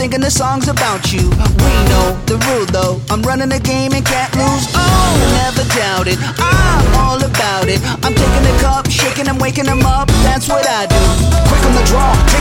thinking the song's about you. We know the rule though, I'm running the game and can't lose. Oh, never doubt it, I'm all about it. I'm taking the cup, shaking them, waking them up, that's what I do. Quick on the draw,